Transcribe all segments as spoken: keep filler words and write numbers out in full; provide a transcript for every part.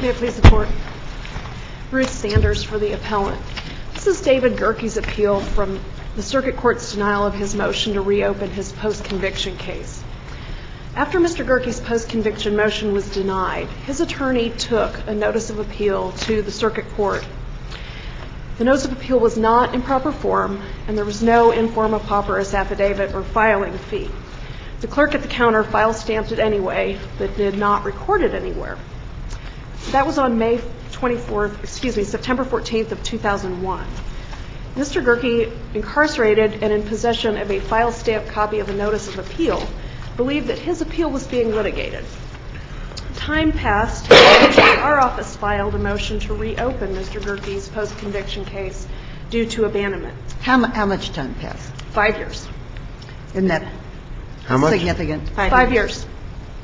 May it please the Court. Ruth Sanders for the appellant. This is David Gerke's appeal from the Circuit Court's denial of his motion to reopen his post-conviction case. After Mister Gerke's post-conviction motion was denied, his attorney took a notice of appeal to the Circuit Court. The notice of appeal was not in proper form, and there was no informa pauperis affidavit or filing fee. The clerk at the counter file stamped it anyway, but did not record it anywhere. That was on May twenty-fourth, excuse me, September fourteenth of two thousand one. Mister Gerke, incarcerated and in possession of a file stamped copy of a notice of appeal, believed that his appeal was being litigated. Time passed, and our office filed a motion to reopen Mister Gerke's post-conviction case due to abandonment. How, how much time passed? Five years. Isn't that How much? significant? Five, Five years. years.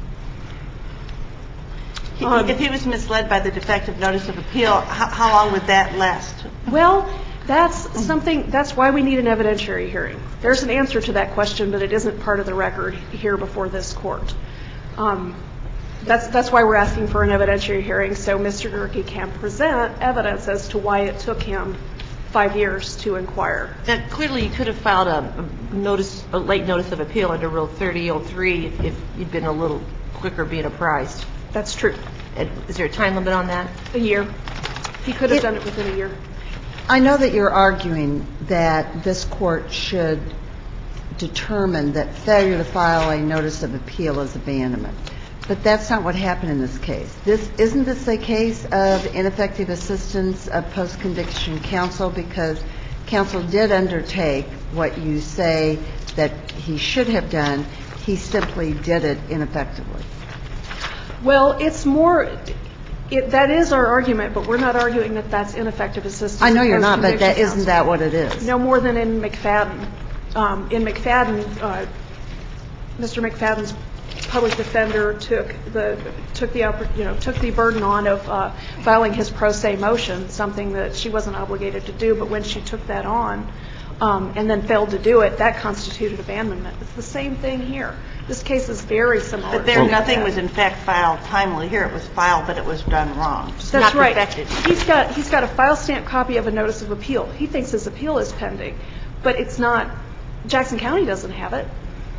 He, um, if he was misled by the defective notice of appeal, how, how long would that last? Well, that's something, that's why we need an evidentiary hearing. There's an answer to that question, but it isn't part of the record here before this Court. Um, that's, that's why we're asking for an evidentiary hearing, so Mister Gerke can present evidence as to why it took him five years to inquire. Now, clearly, you could have filed a notice, a late notice of appeal under Rule thirty oh three if, if you'd been a little quicker being apprised. That's true. Is there a time limit on that? A year. He could have it, done it within a year. I know that you're arguing that this Court should determine that failure to file a notice of appeal is abandonment. But that's not what happened in this case. This isn't this a case of ineffective assistance of post-conviction counsel, because counsel did undertake what you say that he should have done. He simply did it ineffectively. Well, it's more it, that is our argument, but we're not arguing that that's ineffective assistance. I know you're not, but that isn't that what it is? No more than in McFadden. Um, in McFadden, uh, Mister McFadden's public defender took the took the you know took the burden on of uh, filing his pro se motion, something that she wasn't obligated to do. But when she took that on um, and then failed to do it, that constituted abandonment. It's the same thing here. This case is very similar. But there, nothing was in fact filed timely. Here, it was filed, but it was done wrong. It's That's not right. perfected. He's got he's got a file stamp copy of a notice of appeal. He thinks his appeal is pending, but it's not. Jackson County doesn't have it.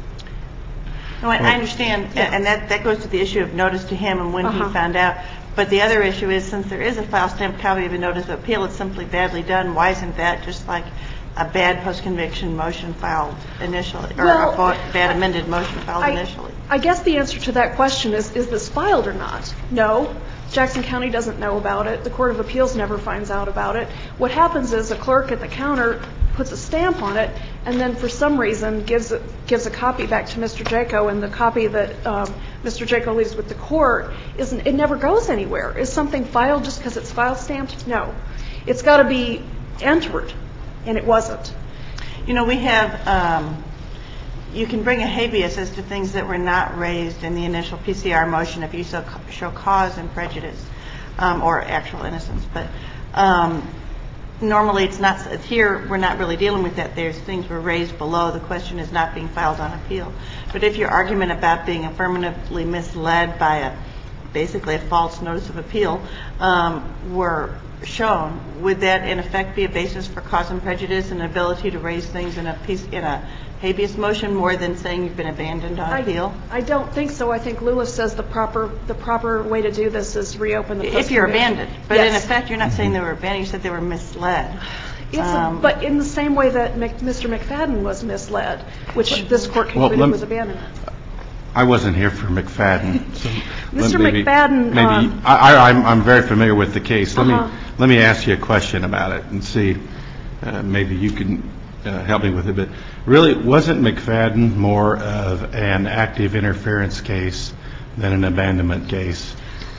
No, I, I understand, yeah. and that, that goes to the issue of notice to him and when uh-huh. he found out. But the other issue is, since there is a file stamp copy of a notice of appeal, it's simply badly done. Why isn't that just like a bad post-conviction motion filed initially, or well, a bad amended motion filed I, initially? I guess the answer to that question is, is this filed or not? No. Jackson County doesn't know about it. The Court of Appeals never finds out about it. What happens is a clerk at the counter puts a stamp on it and then for some reason gives it, gives a copy back to Mister Jaco, and the copy that um, Mister Jaco leaves with the court, isn't, it never goes anywhere. Is something filed just because it's file stamped? No. It's got to be entered, and it wasn't. You know, we have, um, you can bring a habeas as to things that were not raised in the initial P C R motion if you so, show cause and prejudice um, or actual innocence. But um, normally it's not, here we're not really dealing with that. There's things were raised below. The question is not being filed on appeal. But if your argument about being affirmatively misled by a, basically a false notice of appeal um, were shown, would that in effect be a basis for cause and prejudice and ability to raise things in a piece, in a habeas motion more than saying you've been abandoned on I, appeal? I don't think so. I think Lewis says the proper the proper way to do this is reopen the post-conviction. If you're abandoned. But yes. in effect, you're not saying they were abandoned. You said they were misled. It's um, a, but in the same way that Mc, Mister McFadden was misled, which but, this court concluded well, was abandonment. I wasn't here for McFadden. So Mister Maybe, McFadden. Maybe um, I, I, I'm, I'm very familiar with the case. Let uh-huh. me let me ask you a question about it and see. Uh, maybe you can uh, help me with it. But really, wasn't McFadden more of an active interference case than an abandonment case?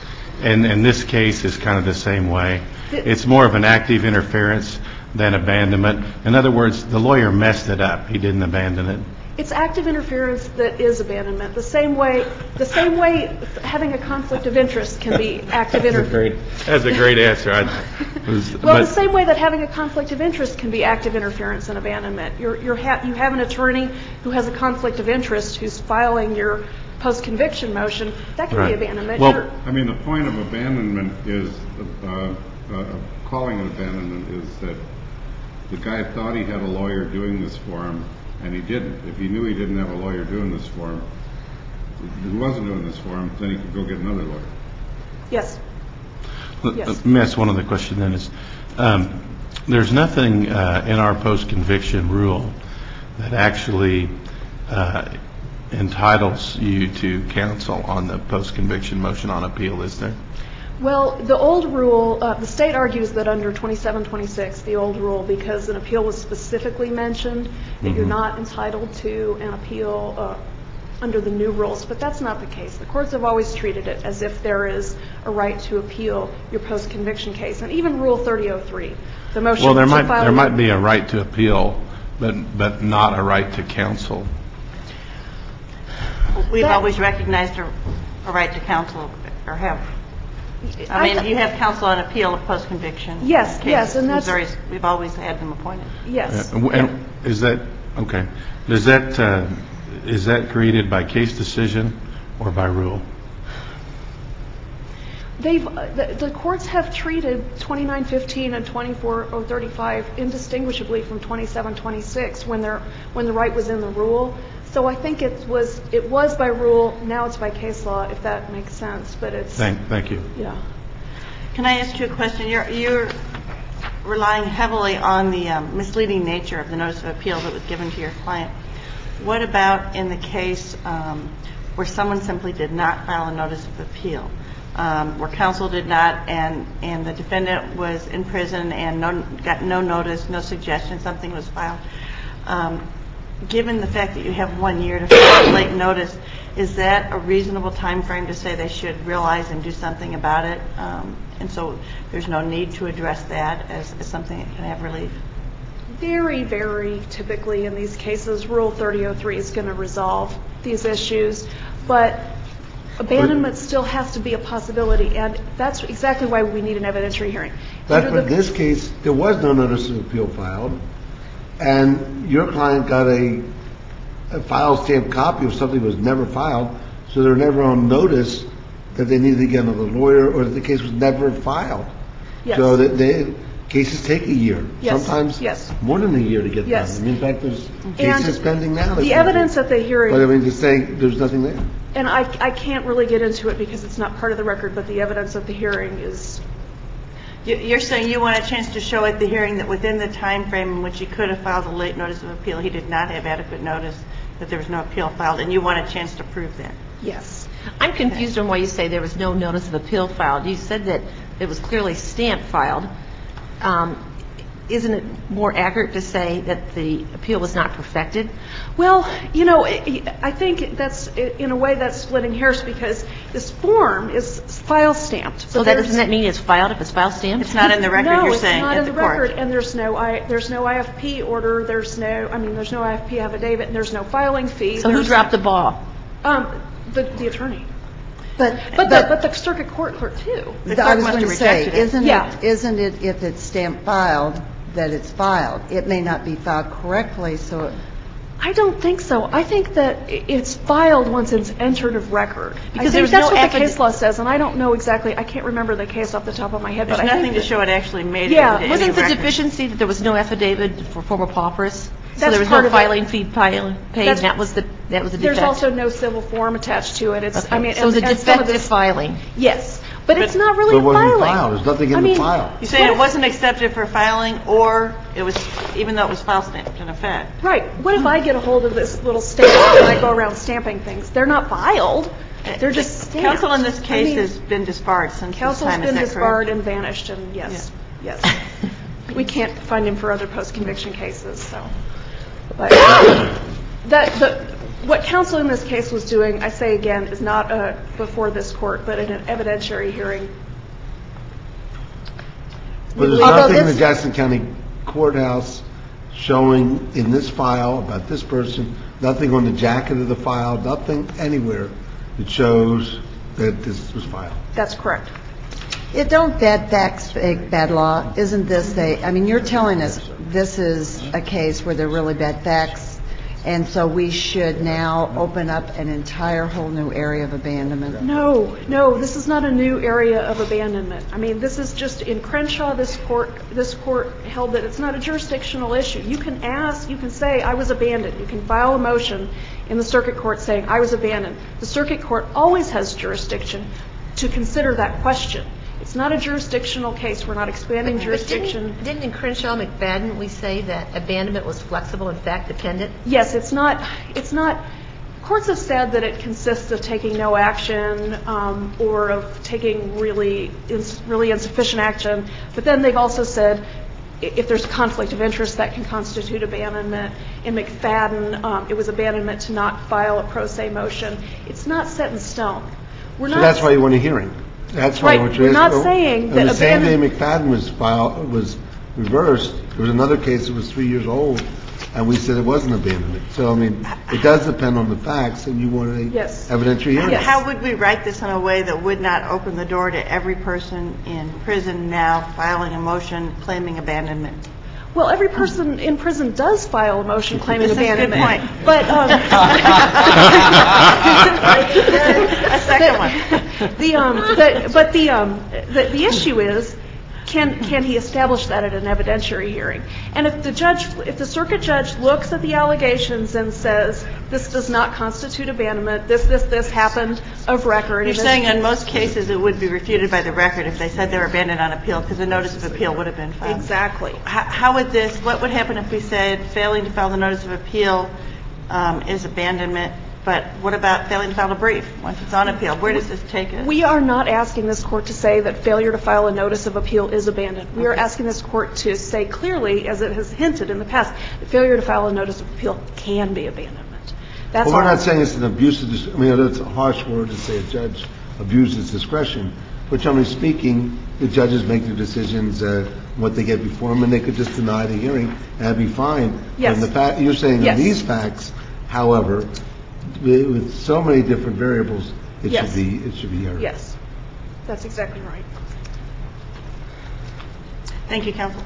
And and this case is kind of the same way. It's more of an active interference than abandonment. In other words, the lawyer messed it up. He didn't abandon it. It's active interference that is abandonment. The same way, the same way having a conflict of interest can be active interference. That's a great answer. I was, well, but, the same way that having a conflict of interest can be active interference and abandonment. You're, you're ha- you have an attorney who has a conflict of interest who's filing your post-conviction motion, that can Right. be abandonment. Well, You're- I mean, the point of abandonment is, uh, uh, calling it abandonment is that the guy thought he had a lawyer doing this for him, and he didn't. If he knew he didn't have a lawyer doing this for him, who wasn't doing this for him, then he could go get another lawyer. yes. Let Yes. let me ask one other question then is, um, there's nothing uh, in our post-conviction rule that actually uh, entitles you to counsel on the post-conviction motion on appeal, is there? Well, the old rule, uh, the state argues that under twenty-seven twenty-six, the old rule, because an appeal was specifically mentioned, that Mm-hmm. you're not entitled to an appeal uh, under the new rules, but that's not the case. The courts have always treated it as if there is a right to appeal your post-conviction case, and even Rule thirty oh three, the motion Well, there to might file there your- might be a right to appeal, but but not a right to counsel. We've That- always recognized a, a right to counsel, or have. I mean, th- you have counsel on appeal of post-conviction Yes, cases. yes, and that's- Missouri's- We've always had them appointed. Yes. Uh, and is that okay? Does that uh, is that created by case decision or by rule? They've, uh, the, the courts have treated twenty-nine fifteen and twenty-four oh thirty-five indistinguishably from twenty-seven twenty-six when they're, when the right was in the rule. So I think it was, it was by rule, now it's by case law, if that makes sense, but it's. Thank thank you. Yeah. Can I ask you a question? You're, you're relying heavily on the um, misleading nature of the notice of appeal that was given to your client. What about in the case um, where someone simply did not file a notice of appeal, um, where counsel did not, and, and the defendant was in prison and no, got no notice, no suggestion, something was filed? Um, given the fact that you have one year to file a late notice, is that a reasonable time frame to say they should realize and do something about it? Um, and so there's no need to address that as, as something that can have relief? Very, very typically in these cases, Rule thirty oh three is going to resolve these issues, but abandonment still has to be a possibility, and that's exactly why we need an evidentiary hearing. But Under in the- this case, there was no notice of appeal filed, and your client got a, a file stamped copy of something that was never filed, so they're never on notice that they needed to get another lawyer or that the case was never filed. Yes. So that they, cases take a year, Yes. sometimes Yes. more than a year to get Yes. done. I mean, in fact, there's cases pending now. that The can evidence take- at the hearing. But I mean, to say there's nothing there. And I, I can't really get into it because it's not part of the record, but the evidence at the hearing is, You- You're saying you want a chance to show at the hearing that within the time frame in which he could have filed a late notice of appeal, he did not have adequate notice that there was no appeal filed, and you want a chance to prove that? yes. I'm confused on why you say there was no notice of appeal filed. You said that it was clearly stamped filed. Um, isn't it more accurate to say that the appeal was not perfected? Well, you know, I think that's, in a way, that's splitting hairs because this form is file stamped. So that doesn't that mean it's filed if it's file stamped? It's not in the record, no, you're saying, it's not at in the the court? record, and there's no I, there's no I F P order, there's no, I mean, there's no I F P affidavit, and there's no filing fee. So who There's- dropped the ball? Um, the, the attorney. But, But, the, but the circuit court clerk, too. The I clerk was must going have to say, rejected it. isn't Yeah. it, isn't it if it's stamped filed, that it's filed? It may not be filed correctly, so it- I don't think so. I think that i- it's filed once it's entered of record. Because I there think was that's no what the affid- case law says, and I don't know exactly. I can't remember the case off the top of my head. There's but I nothing think to that- show it actually made it Yeah, into any Wasn't the record. deficiency that there was no affidavit for former paupers? So That's there was part no of it. filing fee pile- paid, That's- and that was the, that was the defect? There's also no civil form attached to it. It's, Okay. I mean, So it was a and- and some of defective this- filing. Yes, but, But- it's not So really it a wasn't filing. filed. There's nothing in I the mean, file. You're saying what it if- wasn't accepted for filing, or it was, even though it was file stamped in effect? Right. What if I get a hold of this little stamp and I go around stamping things? They're not filed. They're just stamped. Counsel in this I case mean, has been disbarred since this Counsel's time, is been that disbarred correct? and vanished, and yes, yes. We can't find him for other post-conviction cases, so. But that, the, what counsel in this case was doing, I say again, is not uh, before this court, but in an evidentiary hearing. But there's Although nothing in the this- Jackson County Courthouse showing in this file about this person, nothing on the jacket of the file, nothing anywhere that shows that this was filed. That's correct. it don't bad facts make bad law. Isn't this a, I mean, you're telling us this is a case where there are really bad facts, and so we should now open up an entire whole new area of abandonment? No, no, this is not a new area of abandonment. I mean, this is just in Crenshaw, this court, this court held that it's not a jurisdictional issue. You can ask, you can say, I was abandoned. You can file a motion in the circuit court saying, I was abandoned. The circuit court always has jurisdiction to consider that question. It's not a jurisdictional case. We're not expanding But jurisdiction. Didn't, didn't in Crenshaw McFadden we say that abandonment was flexible and fact dependent? Yes, it's not. It's not. Courts have said that it consists of taking no action um, or of taking really, ins- really insufficient action. But then they've also said if there's a conflict of interest, that can constitute abandonment. In McFadden, um, it was abandonment to not file a pro se motion. It's not set in stone. We're so not. That's why you want a hearing. That's why right. what We're you're not asking. saying and that the same day abandon- McFadden was filed was reversed. There was another case that was three years old, and we said it wasn't abandonment. So I mean, it does depend on the facts, and you want a yes. evidentiary hearing. Yes. How would we write this in a way that would not open the door to every person in prison now filing a motion claiming abandonment? Well, every person in prison does file a motion claiming This is a good abandonment. point. But um, a second one. the um, the, but the um, the, the issue is, can can he establish that at an evidentiary hearing? And if the judge, if the circuit judge looks at the allegations and says this does not constitute abandonment, this this this happened of record. You're saying in most cases it would be refuted by the record if they said they were abandoned on appeal because a notice of appeal would have been filed. Exactly. How, how would this? What would happen if we said failing to file the notice of appeal um, is abandonment? But what about failing to file a brief once it's on appeal? Where does this take us? We are not asking this court to say that failure to file a notice of appeal is abandoned. We are asking this court to say clearly, as it has hinted in the past, that failure to file a notice of appeal can be abandonment. That's well, we're all. not saying it's an abuse of dis- I mean, that's a harsh word to say a judge abuses discretion. But generally speaking, the judges make their decisions uh, what they get before them, and they could just deny the hearing and that'd be fine. Yes. And the fact you're saying yes. on these facts, however, with so many different variables, it yes. should be it should be heard. Yes, that's exactly right. Thank you, counsel.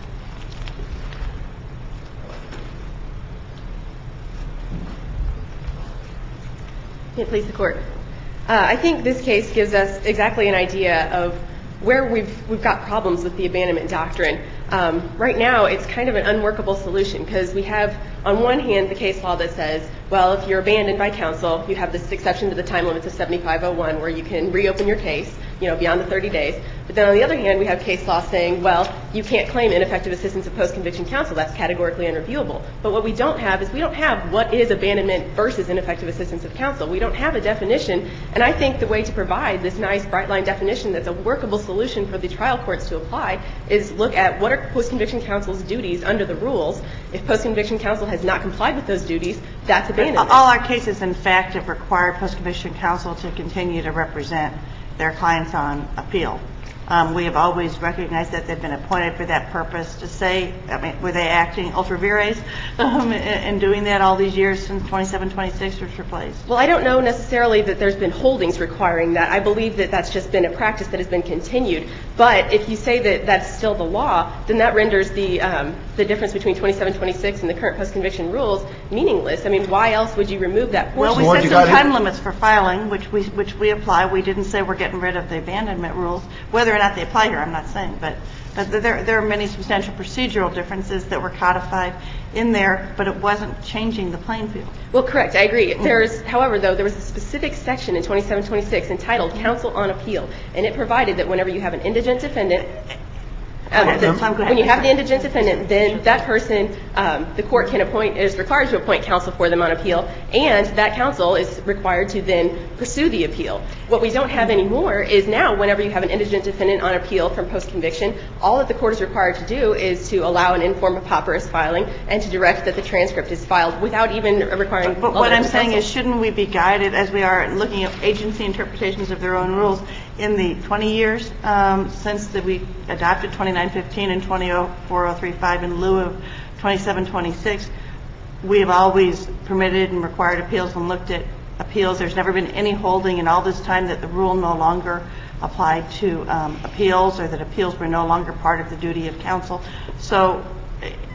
May it please the court. Uh, I think this case gives us exactly an idea of where we've we've got problems with the abandonment doctrine. Um, right now, it's kind of an unworkable solution because we have, on one hand, the case law that says, well, if you're abandoned by counsel, you have this exception to the time limits of seventy-five oh one where you can reopen your case, you know, beyond the thirty days. But then on the other hand, we have case law saying, well, you can't claim ineffective assistance of post-conviction counsel. That's categorically unreviewable. But what we don't have is we don't have what is abandonment versus ineffective assistance of counsel. We don't have a definition. And I think the way to provide this nice bright-line definition that's a workable solution for the trial courts to apply is look at what are post-conviction counsel's duties under the rules. If post-conviction counsel has not complied with those duties, that's abandonment. All our cases, in fact, have required post-conviction counsel to continue to represent their clients on appeal. Um, we have always recognized that they've been appointed for that purpose to say, I mean, were they acting ultra vires um, in doing that all these years since twenty-seven twenty-six was replaced? Well, I don't know necessarily that there's been holdings requiring that. I believe that that's just been a practice that has been continued. But if you say that that's still the law, then that renders the um, the difference between twenty-seven twenty-six and the current post-conviction rules meaningless. I mean, why else would you remove that portion? Well, we So set some time it? limits for filing, which we which we apply. We didn't say we're getting rid of the abandonment rules. Whether or not they apply here, I'm not saying, but but there there are many substantial procedural differences that were codified in there, but it wasn't changing the playing field. Well, correct. I agree. There's, however, though, there was a specific section in twenty-seven twenty-six entitled Counsel on Appeal, and it provided that whenever you have an indigent defendant, Um, the, when you have the indigent defendant, then that person, um, the court can appoint, is required to appoint counsel for them on appeal, and that counsel is required to then pursue the appeal. What we don't have anymore is now, whenever you have an indigent defendant on appeal from post-conviction, all that the court is required to do is to allow an informed papyrus filing and to direct that the transcript is filed without even requiring. But what I'm saying is, shouldn't we be guided, as we are looking at agency interpretations of their own rules, in the twenty years um, since that we adopted twenty-nine fifteen and twenty-four oh three five in lieu of twenty-seven twenty-six, we have always permitted and required appeals and looked at appeals. There's never been any holding in all this time that the rule no longer applied to um, appeals or that appeals were no longer part of the duty of counsel. So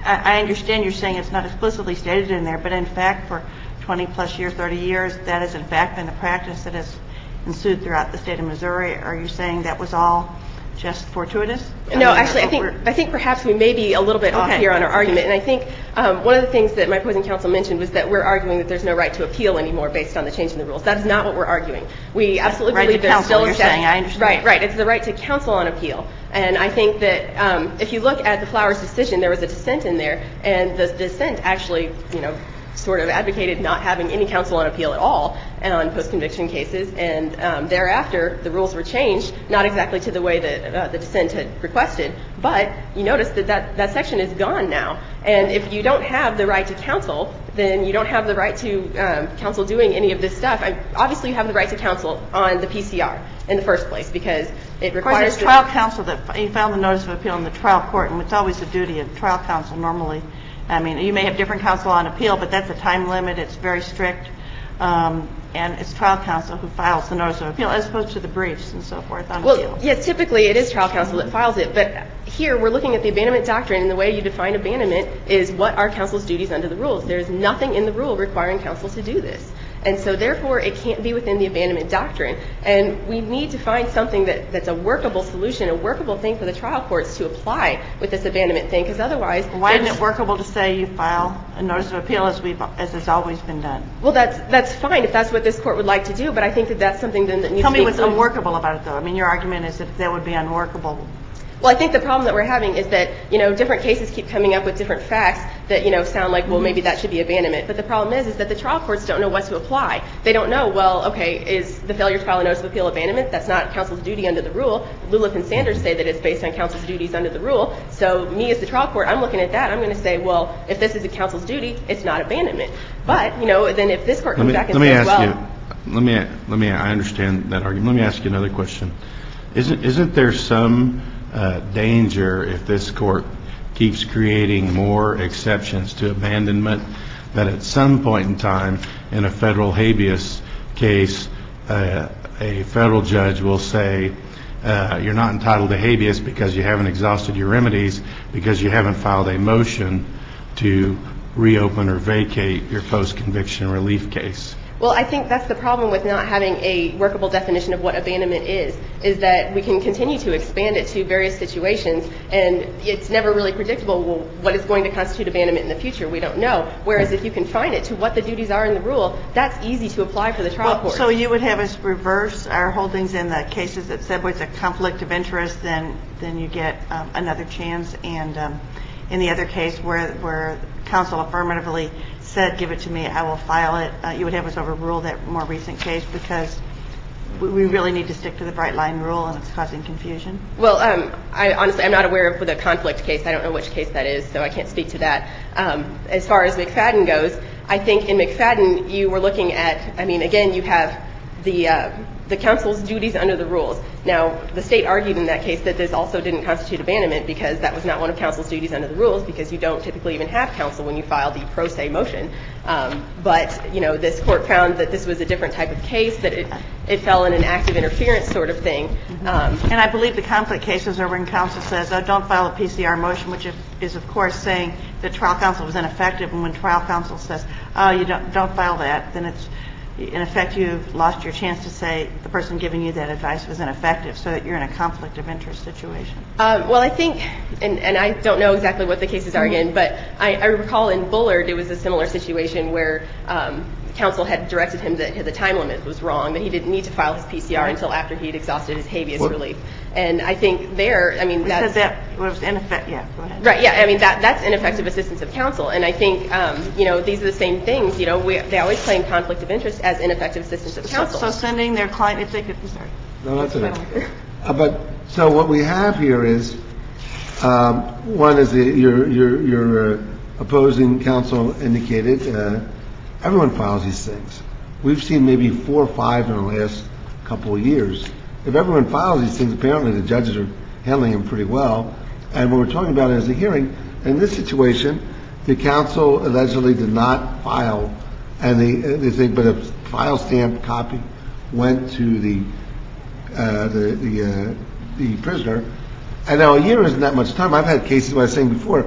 I understand you're saying it's not explicitly stated in there, but in fact, for twenty plus years, thirty years, that has in fact been the practice that has ensued throughout the state of Missouri. Are you saying that was all just fortuitous? I no, mean, actually, I think I think perhaps we may be a little bit okay. off here on our argument. And I think um, one of the things that my opposing counsel mentioned was that we're arguing that there's no right to appeal anymore based on the change in the rules. That is not what we're arguing. We absolutely right believe to there's counsel, still a you're statute. saying, I understand. Right, right. It's the right to counsel on appeal. And I think that um, if you look at the Flowers decision, there was a dissent in there, and the dissent actually, you know, sort of advocated not having any counsel on appeal at all on post-conviction cases, and um, thereafter the rules were changed, not exactly to the way that uh, the dissent had requested, but you notice that, that that section is gone now. And if you don't have the right to counsel, then you don't have the right to um, counsel doing any of this stuff. I, obviously, you have the right to counsel on the P C R in the first place because it requires... Of course, it's trial counsel that you filed the notice of appeal in the trial court, and it's always the duty of trial counsel normally. I mean, you may have different counsel on appeal, but that's a time limit. It's very strict. Um, and it's trial counsel who files the notice of appeal as opposed to the briefs and so forth on well, appeal. Well, yes, typically it is trial counsel that files it. But here we're looking at the abandonment doctrine, and the way you define abandonment is what are counsel's duties under the rules. There is nothing in the rule requiring counsel to do this. And so, therefore, it can't be within the abandonment doctrine. And we need to find something that, that's a workable solution, a workable thing for the trial courts to apply with this abandonment thing, because otherwise... Why isn't it workable to say you file a notice of appeal as we've as has always been done? Well, that's that's fine if that's what this court would like to do, but I think that that's something then that needs Tell to be... Tell me what's unworkable about it, though. I mean, your argument is that that would be unworkable. Well, I think the problem that we're having is that, you know, different cases keep coming up with different facts that, you know, sound like, well, maybe that should be abandonment. But the problem is, is that the trial courts don't know what to apply. They don't know, well, okay, is the failure to file a notice of appeal abandonment? That's not counsel's duty under the rule. Lulip and Sanders say that it's based on counsel's duties under the rule. So me as the trial court, I'm looking at that. I'm going to say, well, if this is a counsel's duty, it's not abandonment. But, you know, then if this court comes me, back and let me says, ask well... You, let me, let me, I understand that argument. Let me ask you another question. Isn't, isn't there some... Uh, danger if this court keeps creating more exceptions to abandonment that at some point in time in a federal habeas case uh, a federal judge will say uh, you're not entitled to habeas because you haven't exhausted your remedies because you haven't filed a motion to reopen or vacate your post-conviction relief case? Well, I think that's the problem with not having a workable definition of what abandonment is, is that we can continue to expand it to various situations, and it's never really predictable, well, what is going to constitute abandonment in the future? We don't know. Whereas if you confine it to what the duties are in the rule, that's easy to apply for the trial well, court. So you would have us reverse our holdings in the cases that said well, it's a conflict of interest, then then you get um, another chance, and um, in the other case where where counsel affirmatively said, give it to me, I will file it, uh, you would have us overrule that more recent case because we, we really need to stick to the bright line rule and it's causing confusion? Well, um, I honestly, I'm not aware of the conflict case. I don't know which case that is, so I can't speak to that. Um, as far as McFadden goes, I think in McFadden you were looking at, I mean, again, you have the uh, the counsel's duties under the rules. Now, the state argued in that case that this also didn't constitute abandonment because that was not one of counsel's duties under the rules because you don't typically even have counsel when you file the pro se motion. Um, but, you know, this court found that this was a different type of case, that it, it fell in an active interference sort of thing. Mm-hmm. Um, and I believe the conflict cases are when counsel says, oh, don't file a P C R motion, which is, of course, saying that trial counsel was ineffective. And when trial counsel says, oh, you don't, don't file that, then it's, in effect, you've lost your chance to say the person giving you that advice was ineffective, so that you're in a conflict of interest situation. Um, well, I think, and, and I don't know exactly what the cases are again, but I, I recall in Bullard it was a similar situation where um, counsel had directed him that the time limit was wrong, that he didn't need to file his P C R until after he had exhausted his habeas what? relief. And I think there, I mean, that's... Said that was ineffective. Yeah, go ahead. Right, yeah, I mean, that that's ineffective assistance of counsel. And I think, um, you know, these are the same things. You know, we, they always claim conflict of interest as ineffective assistance of counsel. So, so sending their client, if they could, I'm sorry. No, that's it. Uh, but, so what we have here is, um, one is the, your, your, your uh, opposing counsel indicated, uh, everyone files these things. We've seen maybe four or five in the last couple of years. If everyone files these things, apparently the judges are handling them pretty well. And what we're talking about is a hearing. In this situation, the counsel allegedly did not file, and the, they think, but a file stamp copy went to the uh, the the, uh, the prisoner. And now a year isn't that much time. I've had cases, what I was saying before,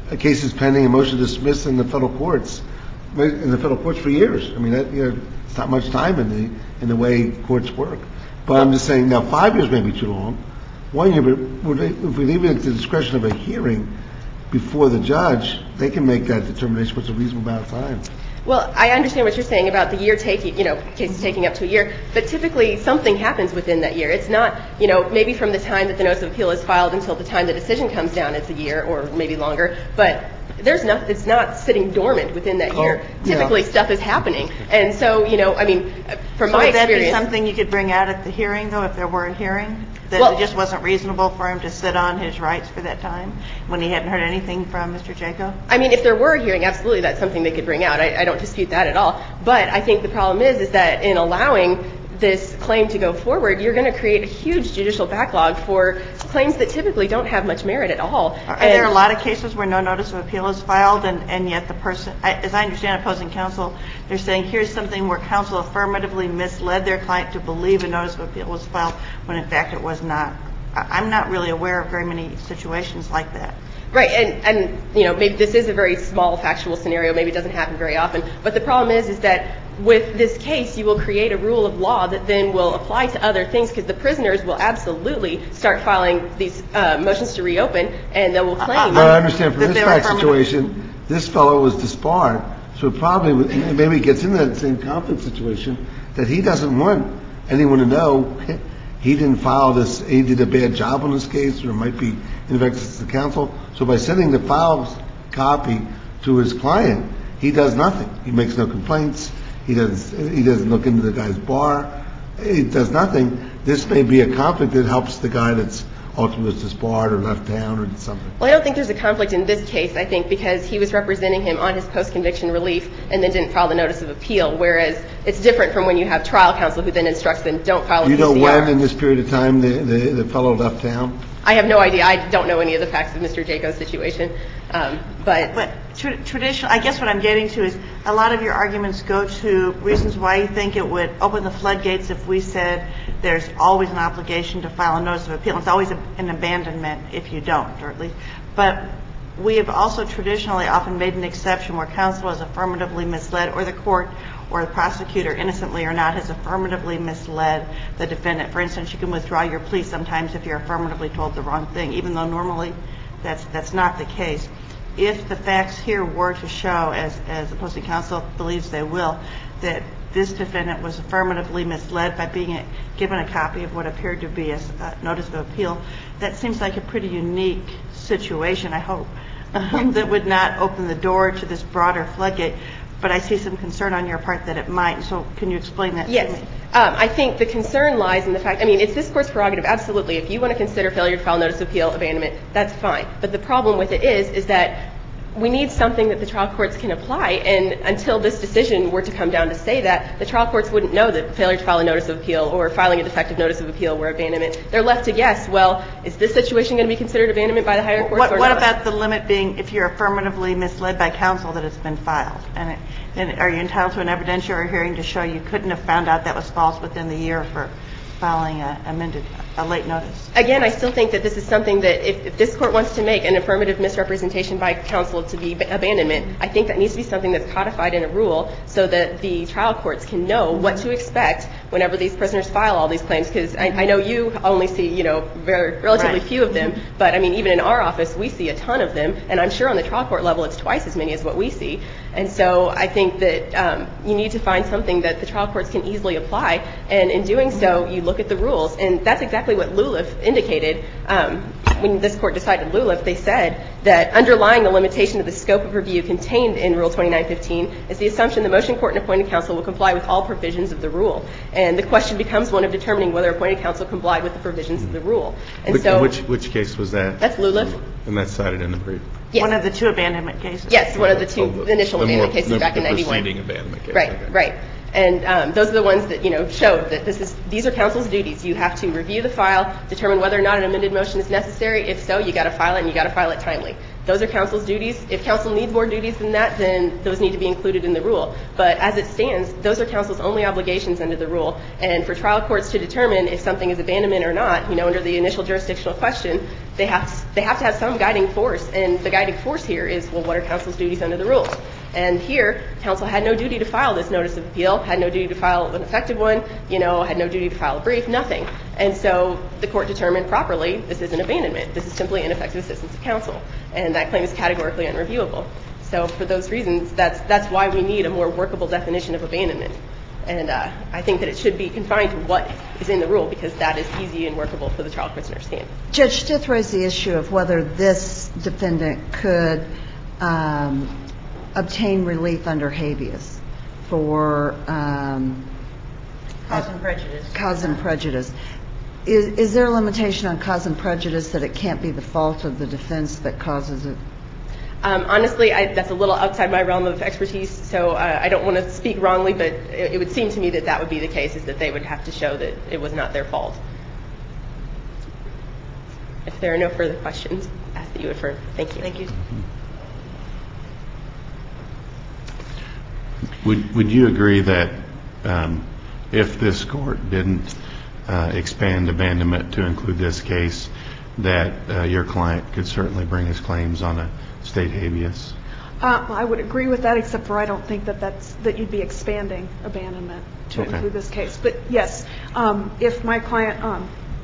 a case is pending, a motion to dismiss in the federal courts, in the federal courts for years. I mean, that, you know, it's not much time in the in the way courts work. But I'm just saying now five years may be too long. One year, but if we leave it at the discretion of a hearing before the judge, they can make that determination what's a reasonable amount of time. Well, I understand what you're saying about the year taking, you know, cases taking up to a year, but typically something happens within that year. It's not, you know, maybe from the time that the notice of appeal is filed until the time the decision comes down, it's a year or maybe longer, but there's not, it's not sitting dormant within that year. Oh, typically yeah. stuff is happening. And so, you know, I mean, from so my would that experience. be something you could bring out at the hearing, though, if there were a hearing? That Well, it just wasn't reasonable for him to sit on his rights for that time when he hadn't heard anything from Mister Jaco? I mean, if there were a hearing, absolutely, that's something they could bring out. I, I don't dispute that at all. But I think the problem is, is that in allowing this claim to go forward, you're going to create a huge judicial backlog for claims that typically don't have much merit at all. Are and there a lot of cases where no notice of appeal is filed and, and yet the person, I, as I understand opposing counsel, they're saying here's something where counsel affirmatively misled their client to believe a notice of appeal was filed when in fact it was not. I'm not really aware of very many situations like that. Right, and, and you know, maybe this is a very small factual scenario, maybe it doesn't happen very often, but the problem is, is that with this case, you will create a rule of law that then will apply to other things, because the prisoners will absolutely start filing these uh, motions to reopen, and they will claim. But I understand from that this they were fact affirmative. situation, this fellow was disbarred, so it probably would- maybe he gets into that same conflict situation that he doesn't want anyone to know he didn't file this, he did a bad job on this case, or it might be ineffective to the counsel. So by sending the filed copy to his client, he does nothing. He makes no complaints. He doesn't, he doesn't look into the guy's bar. He does nothing. This may be a conflict that helps the guy that's ultimately was disbarred or left town or something. Well, I don't think there's a conflict in this case, I think, because he was representing him on his post-conviction relief and then didn't file the notice of appeal, whereas it's different from when you have trial counsel who then instructs them, don't file a Do you know P C R. when in this period of time the, the, the fellow left town? I have no idea. I don't know any of the facts of Mister Jaco's situation. Um, but But tra- traditional, I guess what I'm getting to is a lot of your arguments go to reasons why you think it would open the floodgates if we said there's always an obligation to file a notice of appeal. It's always a, an abandonment if you don't, or at least. But we have also traditionally often made an exception where counsel is affirmatively misled, or the court or the prosecutor, innocently or not, has affirmatively misled the defendant. For instance, you can withdraw your plea sometimes if you're affirmatively told the wrong thing, even though normally that's that's not the case. If the facts here were to show, as as opposing counsel believes they will, that this defendant was affirmatively misled by being a, given a copy of what appeared to be a, a notice of appeal, that seems like a pretty unique situation, I hope, um, that would not open the door to this broader floodgate. But I see some concern on your part that it might. So can you explain that yes. to me? Um, I think the concern lies in the fact, I mean, it's this court's prerogative, absolutely. If you want to consider failure to file notice of appeal abandonment, that's fine. But the problem with it is, is that we need something that the trial courts can apply. And until this decision were to come down to say that, the trial courts wouldn't know that failure to file a notice of appeal or filing a defective notice of appeal were abandonment. They're left to guess, well, is this situation going to be considered abandonment by the higher courts What, or what not? about the limit being if you're affirmatively misled by counsel that it's been filed? And, it, and are you entitled to an evidentiary hearing to show you couldn't have found out that was false within the year for filing a amended, a late notice? Again, I still think that this is something that if, if this court wants to make an affirmative misrepresentation by counsel to be abandonment, I think that needs to be something that's codified in a rule so that the trial courts can know what to expect whenever these prisoners file all these claims. Because I, I know you only see, you know, very relatively Right. few of them, but I mean, even in our office, we see a ton of them, and I'm sure on the trial court level, it's twice as many as what we see. And so I think that um, you need to find something that the trial courts can easily apply, and in doing so, you look at the rules, and that's exactly what Lulif indicated. Um, when this court decided Lulif, they said that underlying the limitation of the scope of review contained in Rule twenty-nine fifteen is the assumption the motion court and appointed counsel will comply with all provisions of the rule. And the question becomes one of determining whether appointed counsel complied with the provisions of the rule. And Which, so which which case was that? that's Lulif. And that's cited in the brief. Yes. One of the two abandonment cases. Yes, one of the two Oh, the- initial the abandonment more- cases the- back in the ninety-one. preceding abandonment case. Right, Okay. right. And um, those are the ones that, you know, show that this is, these are counsel's duties. You have to review the file, determine whether or not an amended motion is necessary. If so, you got to file it, and you got to file it timely. Those are counsel's duties. If counsel needs more duties than that, then those need to be included in the rule. But as it stands, those are counsel's only obligations under the rule. And for trial courts to determine if something is abandonment or not, you know, under the initial jurisdictional question, they have to, they have to have some guiding force. And the guiding force here is, well, what are counsel's duties under the rules? And here, counsel had no duty to file this notice of appeal, had no duty to file an effective one, you know, had no duty to file a brief, nothing. And so the court determined properly this is an abandonment. This is simply ineffective assistance of counsel. And that claim is categorically unreviewable. So for those reasons, that's that's why we need a more workable definition of abandonment. And uh, I think that it should be confined to what is in the rule, because that is easy and workable for the trial courts to understand. Judge Stith raised the issue of whether this defendant could um, obtain relief under habeas for um, Cause and prejudice. Cause and prejudice. Is, is there a limitation on cause and prejudice that it can't be the fault of the defense that causes it? Um, honestly, I, that's a little outside my realm of expertise, so uh, I don't want to speak wrongly, but it, it would seem to me that that would be the case, is that they would have to show that it was not their fault. If there are no further questions, I ask that you affirm. Thank you. Thank you. Would would you agree that um, if this court didn't uh, expand abandonment to include this case, that uh, your client could certainly bring his claims on a state habeas? Uh, I would agree with that, except for I don't think that that's that you'd be expanding abandonment to Okay. include this case. But yes, um, if my client, um,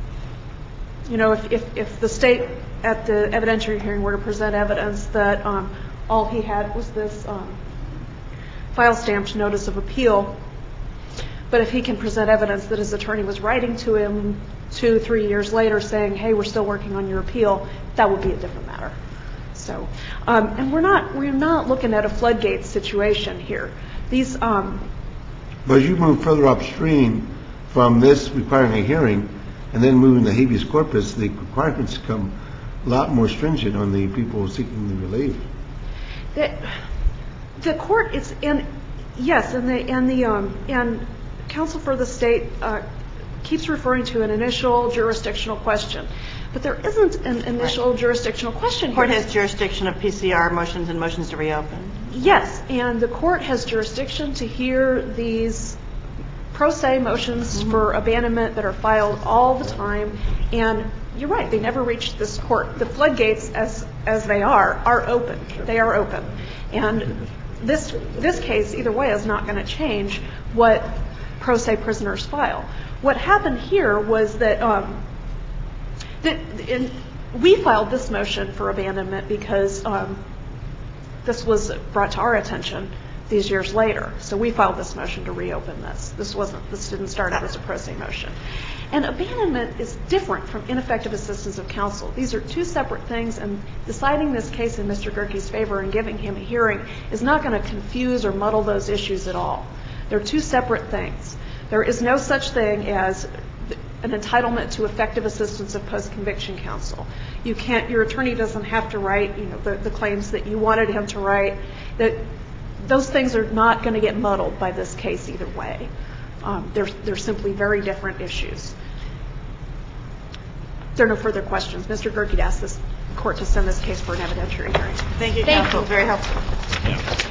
you know, if, if if the state at the evidentiary hearing were to present evidence that um, all he had was this um, file stamped notice of appeal, but if he can present evidence that his attorney was writing to him two, three years later saying, hey, we're still working on your appeal, that would be a different matter. So, um, and we're not we're not looking at a floodgate situation here. These, um, But as you move further upstream from this requiring a hearing and then moving the habeas corpus, the requirements become a lot more stringent on the people seeking the relief. the, the court is, and yes, and the and the um, and counsel for the state uh, keeps referring to an initial jurisdictional question. But there isn't an initial right. jurisdictional question. The court here. has jurisdiction of P C R motions and motions to reopen. Yes, and the court has jurisdiction to hear these pro se motions mm-hmm. for abandonment that are filed all the time. And you're right, they never reach this court. The floodgates, as as they are, are open. They are open. And this this case, either way, is not going to change what pro se prisoners file. What happened here was that. Um, That in, we filed this motion for abandonment because um, this was brought to our attention these years later. So we filed this motion to reopen this. This wasn't. This didn't start out as a pro se motion. And abandonment is different from ineffective assistance of counsel. These are two separate things, and deciding this case in Mister Gerke's favor and giving him a hearing is not going to confuse or muddle those issues at all. They're two separate things. There is no such thing as an entitlement to effective assistance of post-conviction counsel. You can't, your attorney doesn't have to write, you know, the, the claims that you wanted him to write. That those things are not going to get muddled by this case either way. Um, they're, they're simply very different issues. If there are no further questions, Mister Gerke asked this court to send this case for an evidentiary hearing. Thank you, Thank counsel. you. Very helpful. Yeah.